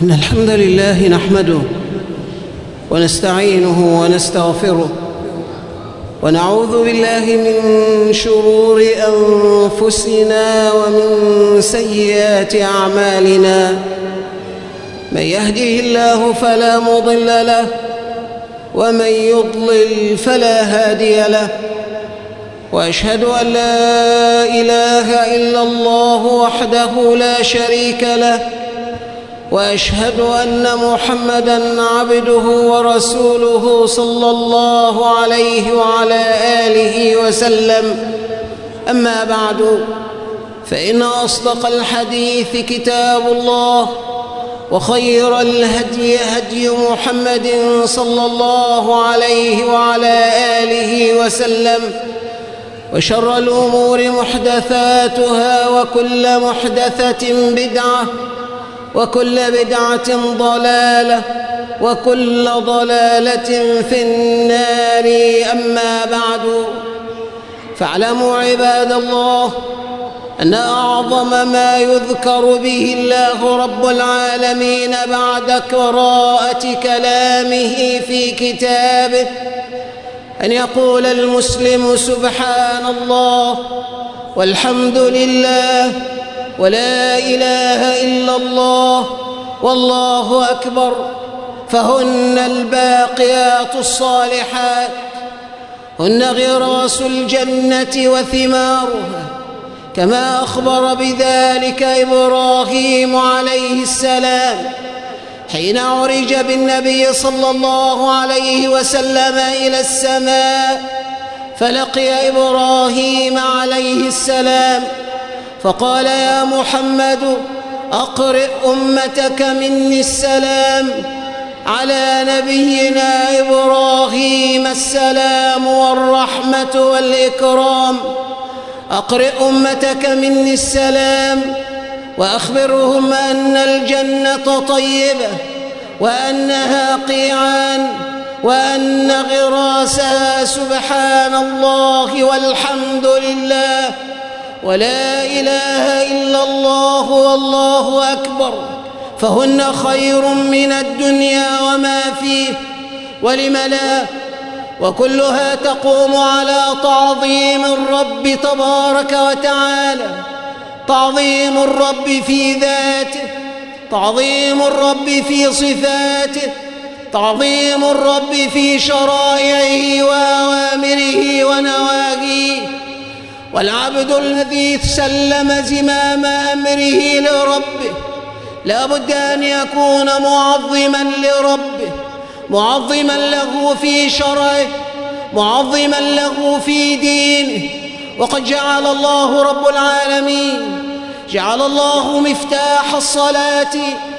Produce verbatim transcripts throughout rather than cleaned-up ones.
إن الحمد لله نحمده ونستعينه ونستغفره ونعوذ بالله من شرور أنفسنا ومن سيئات أعمالنا. من يهده الله فلا مضل له ومن يضلل فلا هادي له، وأشهد أن لا إله إلا الله وحده لا شريك له، وأشهد أن محمدًا عبده ورسوله صلى الله عليه وعلى آله وسلم. أما بعد، فإن أصدق الحديث كتاب الله، وخير الهدي هدي محمد صلى الله عليه وعلى آله وسلم، وشر الأمور محدثاتها، وكل محدثة بدعة، وكل بدعة ضلالة، وكل ضلالة في النار. أما بعد، فاعلموا عباد الله أن أعظم ما يذكر به الله رب العالمين بعد قراءة كلامه في كتابه أن يقول المسلم سبحان الله والحمد لله ولا إله إلا الله والله أكبر، فهن الباقيات الصالحات، هن غراس الجنة وثمارها، كما أخبر بذلك إبراهيم عليه السلام حين عرج بالنبي صلى الله عليه وسلم إلى السماء، فلقي إبراهيم عليه السلام فقال: يا محمد، أقرئ أمتك مني السلام. على نبينا إبراهيم السلام والرحمة والإكرام. أقرئ أمتك مني السلام، وأخبرهم أن الجنة طيبة، وأنها قيعان، وأن غراسها سبحان الله والحمد لله ولا إله إلا الله والله أكبر، فهن خير من الدنيا وما فيه، ولم لا، وكلها تقوم على تعظيم الرب تبارك وتعالى، تعظيم الرب في ذاته، تعظيم الرب في صفاته، تعظيم الرب في شرائعه وأوامره ونواهيه. والعبد الذي سلم زمام أمره لربه لا بد أن يكون معظما لربه، معظما له في شرعه، معظما له في دينه. وقد جعل الله رب العالمين جعل الله مفتاح الصلاة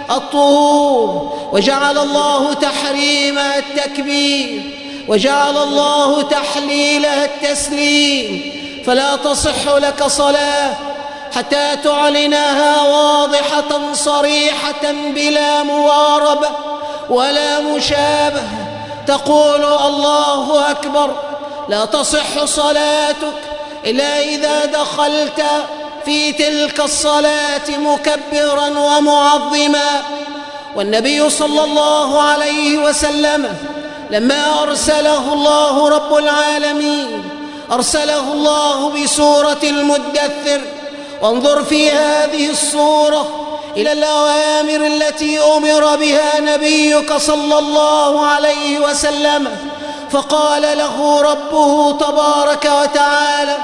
الطهور، وجعل الله تحريمها التكبير، وجعل الله تحليلها التسليم، فلا تصح لك صلاة حتى تعلنها واضحة صريحة بلا مواربة ولا مشابهة، تقول الله أكبر. لا تصح صلاتك إلا إذا دخلت في تلك الصلاة مكبرا ومعظما. والنبي صلى الله عليه وسلم لما أرسله الله رب العالمين أرسله الله بسورة المدثر، وانظر في هذه السورة إلى الأوامر التي أمر بها نبيك صلى الله عليه وسلم، فقال له ربه تبارك وتعالى: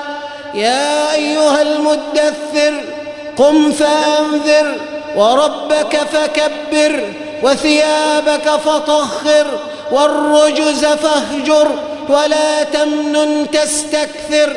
يا أيها المدثر قم فأنذر، وربك فكبر، وثيابك فطهر، والرجز فاهجر، ولا تمنن تستكثر،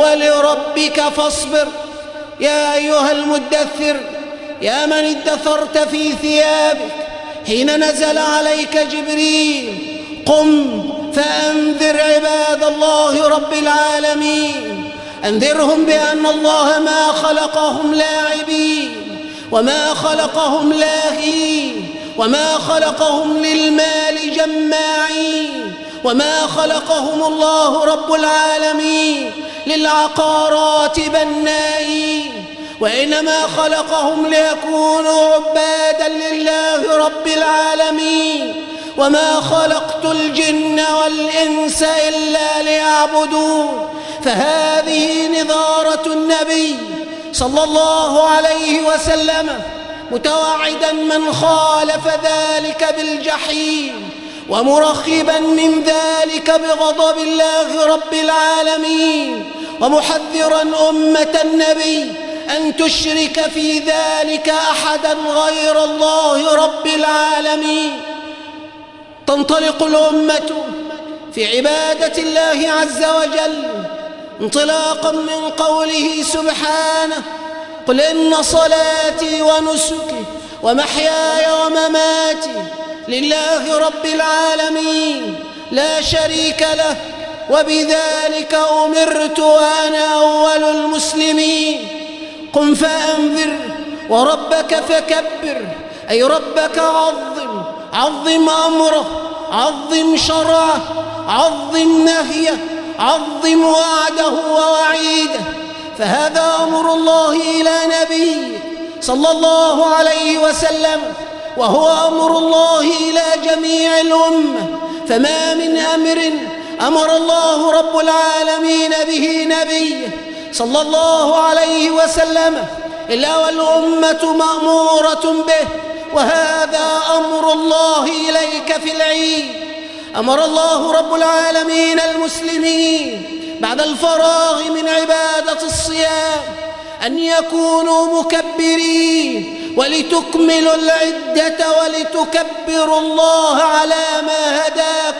ولربك فاصبر. يا أيها المدثر، يا من ادثرت في ثيابك حين نزل عليك جبريل، قم فأنذر عباد الله رب العالمين، أنذرهم بأن الله ما خلقهم لاعبين، وما خلقهم لاهين، وما خلقهم للمال جماعين، وما خلقهم الله رب العالمين للعقارات بنائين، وإنما خلقهم ليكونوا عبادا لله رب العالمين. وما خلقت الجن والإنس إلا ليعبدون. فهذه نظارة النبي صلى الله عليه وسلم، متوعدا من خالف ذلك بالجحيم، ومرخبا من ذلك بغضب الله رب العالمين، ومحذرا أمة النبي أن تشرك في ذلك أحدا غير الله رب العالمين. تنطلق الأمة في عبادة الله عز وجل انطلاقا من قوله سبحانه: قل إن صلاتي ونسكي ومحياي ومماتي لله رب العالمين لا شريك له وبذلك أمرت وأنا أول المسلمين. قم فأنذر وربك فكبر، أي ربك عظم، عظم أمره، عظم شرعه، عظم نهيه، عظم وعده ووعيده. فهذا أمر الله إلى نبيه صلى الله عليه وسلم، وهو أمر الله إلى جميع الأمة. فما من أمر أمر الله رب العالمين به نبيه صلى الله عليه وسلم إلا والأمة مأمورة به. وهذا أمر الله إليك في العيد. أمر الله رب العالمين المسلمين بعد الفراغ من عبادة الصيام أن يكونوا مكبرين، ولتكملوا العدة ولتكبروا الله على ما هداكم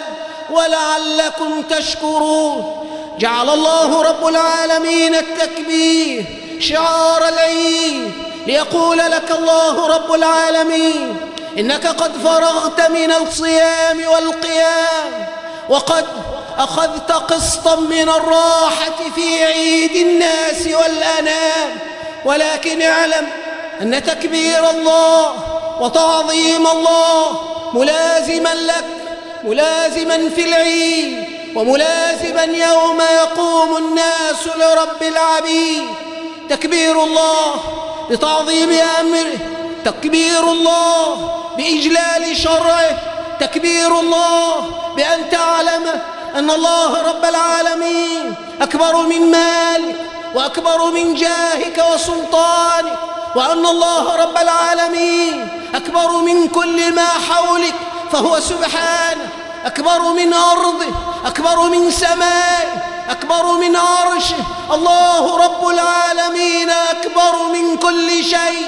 ولعلكم تشكرون. جعل الله رب العالمين التكبير شعار العيد، ليقول لك الله رب العالمين: إنك قد فرغت من الصيام والقيام، وقد أخذت قسطا من الراحة في عيد الناس والأنام. ولكن اعلم أن تكبير الله وتعظيم الله ملازما لك، ملازما في العيد، وملازما يوم يقوم الناس لرب العبيد. تكبير الله بتعظيم أمره، تكبير الله بإجلال شرعه، تكبير الله بأن تعلم أن الله رب العالمين أكبر من مالك، وأكبر من جاهك وسلطانك، وأن الله رب العالمين أكبر من كل ما حولك، فهو سبحانه أكبر من أرضه، أكبر من سمائه، أكبر من عرشه. الله رب العالمين أكبر من كل شيء.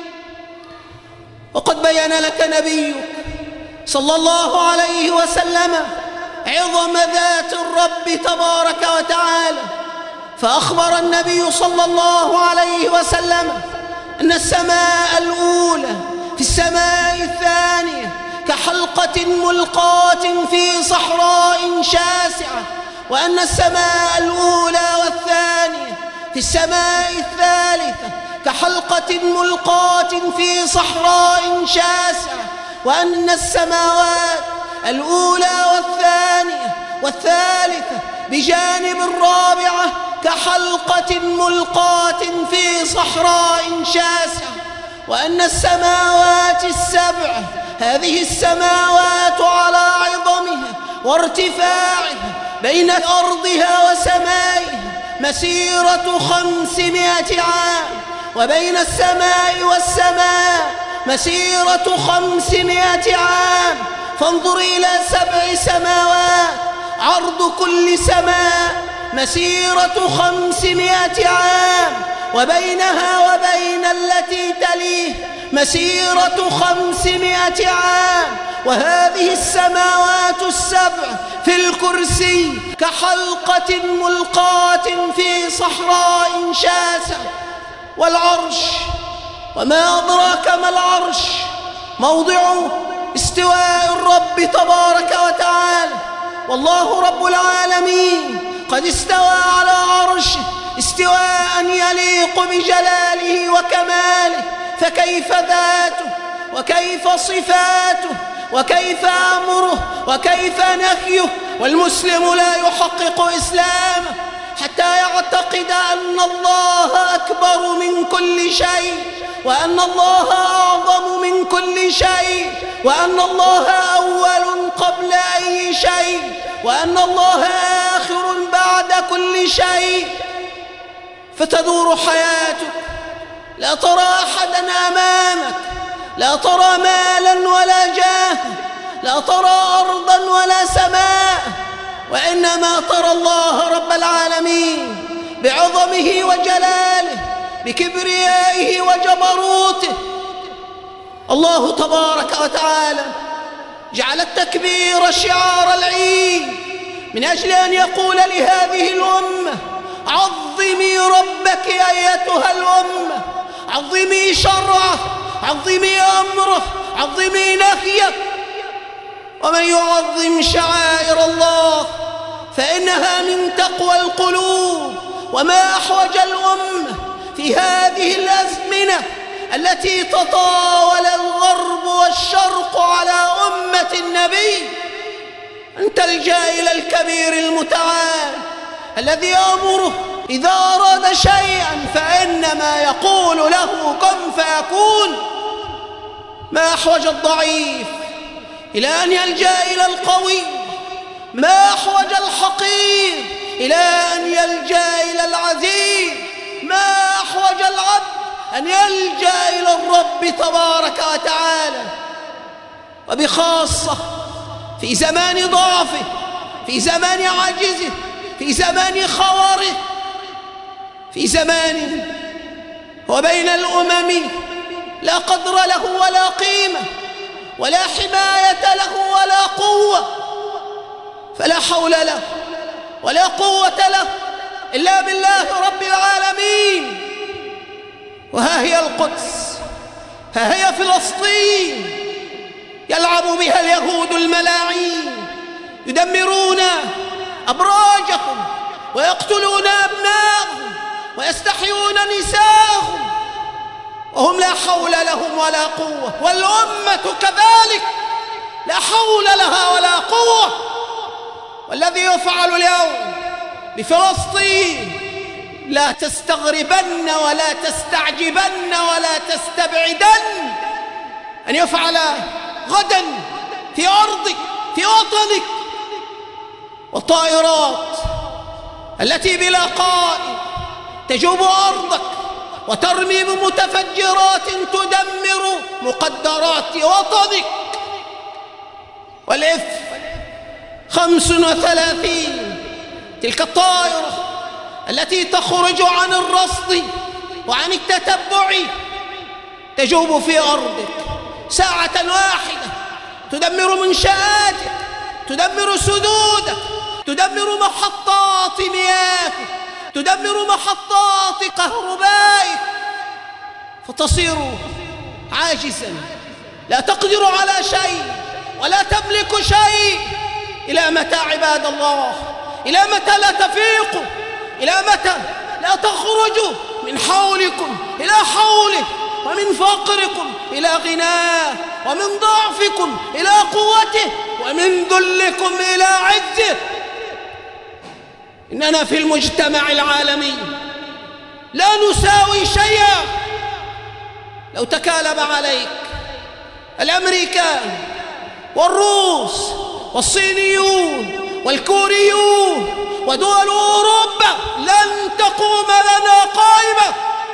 وقد بين لك نبيك صلى الله عليه وسلم عظم ذات الرب تبارك وتعالى، فأخبر النبي صلى الله عليه وسلم أن السماء الأولى في السماء الثانية كحلقة ملقاة في صحراء شاسعة، وأن السماء الأولى والثانية في السماء الثالثة كحلقة ملقاة في صحراء شاسعة، وأن السماوات الأولى والثانية والثالثة بجانب الرابعة كحلقة ملقاة في صحراء شاسعة، وأن السماوات السبع، هذه السماوات على عظمها وارتفاعها بين أرضها وسمائها مسيرة خمسمائة عام، وبين السماء والسماء مسيرة خمسمائة عام. فانظر إلى سبع سماوات، عرض كل سماء مسيرة خمسمائة عام، وبينها وبين التي تليه مسيرة خمسمائة عام. وهذه السماوات السبع في الكرسي كحلقة ملقاة في صحراء شاسعة. والعرش، وما أدراك ما العرش؟ موضع استواء الرب تبارك وتعالى. والله رب العالمين قد استوى على عرشه استواء يليق بجلاله وكماله، فكيف ذاته، وكيف صفاته، وكيف أمره، وكيف نهيه؟ والمسلم لا يحقق إسلامه حتى يعتقد أن الله أكبر من كل شيء، وأن الله أعظم من كل شيء، وأن الله أول قبل أي شيء، وأن الله آخر بعد كل شيء. فتدور حياتك، لا ترى أحدا أمامك، لا ترى مالا ولا جاه، لا ترى أرضا ولا سماء، وإنما ترى الله رب العالمين بعظمه وجلاله، بكبريائه وجبروته. الله تبارك وتعالى جعل التكبير شعار العيد من أجل أن يقول لهذه الأمة: عظمي ربك أيتها الأمة، عظمي شرعه، عظمي أمره، عظمي نهيه. ومن يعظم شعائر الله فإنها من تقوى القلوب. وما أحوج الأمة في هذه الأزمنة التي تطاول الغرب والشرق على أمة النبي أن تلجأ إلى الكبير المتعال الذي يأمره إذا أراد شيئا فإنما يقول له كن فيكون. ما أحوج الضعيف إلى أن يلجأ إلى القوي، ما أحوج الحقير إلى أن يلجأ إلى العزيز، ما أحوج العبد أن يلجأ إلى الرب تبارك وتعالى. وبخاصة في زمان ضعفه، في زمان عجزه، في زمان خواره، في زمان وبين الأمم لا قدر له ولا قيمة ولا حماية له ولا قوة، فلا حول له ولا قوة له إلا بالله رب العالمين. وها هي القدس، ها هي فلسطين يلعب بها اليهود الملاعين، يدمرون أبراجهم ويقتلون أبناءهم ويستحيون نساءهم، وهم لا حول لهم ولا قوة. والأمة كذلك لا حول لها ولا قوة. والذي يفعل اليوم بفلسطين لا تستغربن ولا تستعجبن ولا تستبعدن أن يفعل غدا في أرضك، في وطنك. والطائرات التي بلا قائد تجوب أرضك وترمي بمتفجرات تدمر مقدرات وطنك. والإف خمس وثلاثين تلك الطائرة التي تخرج عن الرصد وعن التتبع تجوب في أرضك ساعة واحدة، تدمر منشآتك، تدمر سدودك، تدمر محطات مياهك، تدمر محطات كهربائك، فتصير عاجزا لا تقدر على شيء ولا تملك شيء. إلى متى عباد الله؟ إلى متى لا تفيقوا؟ إلى متى لا تخرجوا من حولكم إلى حوله، ومن فقركم إلى غناه، ومن ضعفكم إلى قوته، ومن ذلكم إلى عزه؟ إننا في المجتمع العالمي لا نساوي شيئا. لو تكالب عليك الأمريكان والروس والصينيون والكوريون ودول أوروبا لن تقوم لنا قائمة.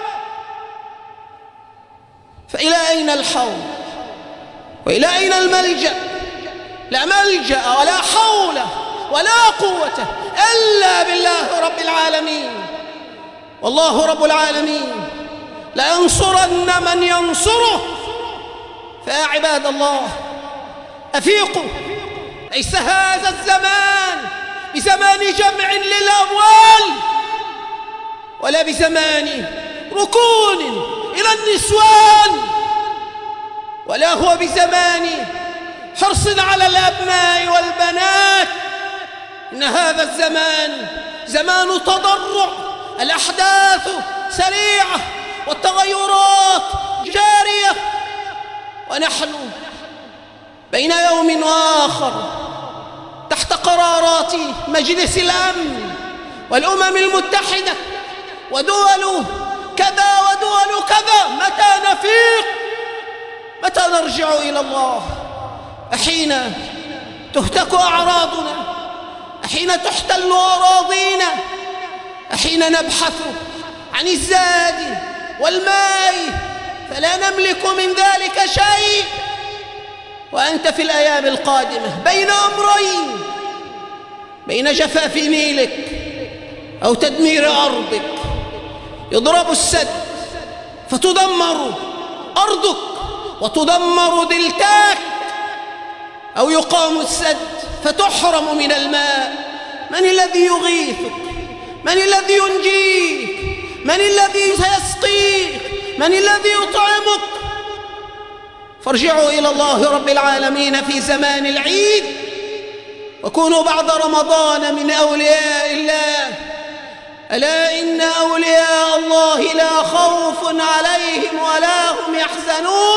فإلى أين الحول وإلى أين الملجأ؟ لا ملجأ ولا حول ولا قوة إلا بالله رب العالمين. والله رب العالمين لا ينصرن من ينصره. فيا عباد الله أفيقوا، ليس هذا الزمان بزمان جمع للأموال ولا بزمان ركون إلى النسوان، ولا هو بزمان حرص على الأبناء والبنات. إن هذا الزمان زمان تضرع، الأحداث سريعة والتغيرات جارية، ونحن بين يوم وآخر تحت قرارات مجلس الأمن والأمم المتحدة ودول كذا ودول كذا. متى نفيق؟ متى نرجع إلى الله؟ أحين تهتك أعراضنا، أحين تحتل أراضينا، أحين نبحث عن الزاد والماء فلا نملك من ذلك شيء، وأنت في الأيام القادمة بين أمرين: بين جفاف نيلك أو تدمير أرضك. يضرب السد فتدمر أرضك وتدمر دلتاك، أو يقام السد فتحرم من الماء. من الذي يغيثك؟ من الذي ينجيك؟ من الذي سيسقيك؟ من الذي يطعمك؟ فارجعوا إلى الله رب العالمين في زمان العيد، وكونوا بعد رمضان من أولياء الله. ألا إن أولياء الله لا خوف عليهم ولا هم يحزنون.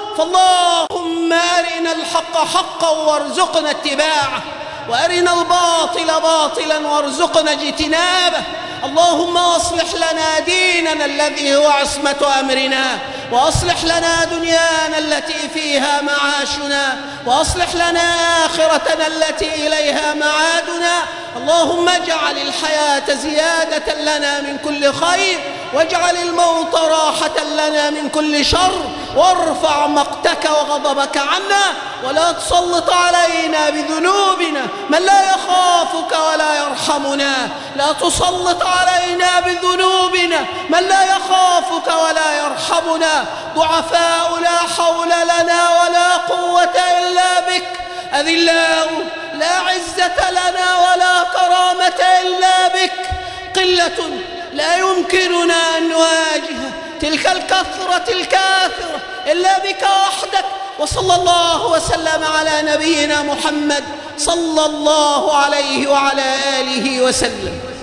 فاللهم أرنا الحق حقا وارزقنا اتباعه، وأرنا الباطل باطلا وارزقنا اجتنابه. اللهم أصلح لنا ديننا الذي هو عصمة أمرنا، وأصلح لنا دنيانا التي فيها معاشنا، وأصلح لنا آخرتنا التي إليها معادنا. اللهم اجعل الحياة زيادة لنا من كل خير، واجعل الموت راحة لنا من كل شر، وارفع مقتك وغضبك عنا، ولا تسلط علينا بذنوبنا من لا يخافك ولا يرحمنا. لا تسلط علينا بذنوبنا من لا يخافك ولا يرحمنا. ضعفاء لا حول لنا ولا قوة إلا بك، أذلاء لا عزة لنا ولا كرامة إلا بك، قلة لا يمكننا أن نواجه تلك الكثرة الكاثرة إلا بك وحدك. وصلى الله وسلم على نبينا محمد صلى الله عليه وعلى آله وسلم.